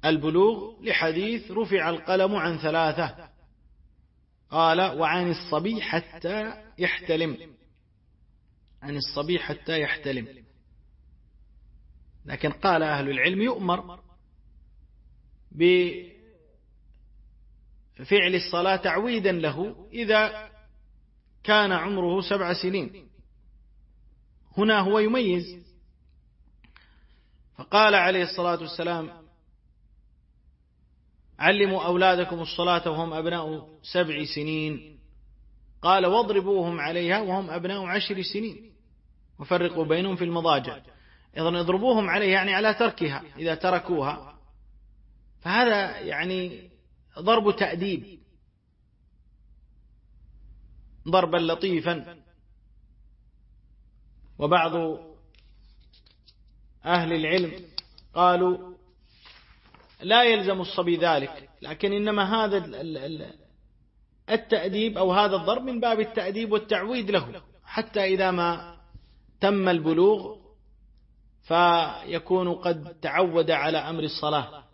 البلوغ لحديث رفع القلم عن 3 قال وعن الصبي حتى يحتلم، عن الصبي حتى يحتلم. لكن قال أهل العلم يؤمر بفعل الصلاة تعويدا له إذا كان عمره 7 سنين. هنا هو يميز، فقال عليه الصلاة والسلام علموا أولادكم الصلاة وهم أبناء 7 سنين، قال واضربوهم عليها وهم أبناء 10 سنين وفرقوا بينهم في المضاجع. إذن اضربوهم عليها يعني على تركها، إذا تركوها فهذا يعني ضرب تأديب، ضربا لطيفا. وبعض أهل العلم قالوا لا يلزم الصبي ذلك، لكن إنما هذا التأديب أو هذا الضرب من باب التأديب والتعويد له، حتى إذا ما تم البلوغ فيكون قد تعود على أمر الصلاة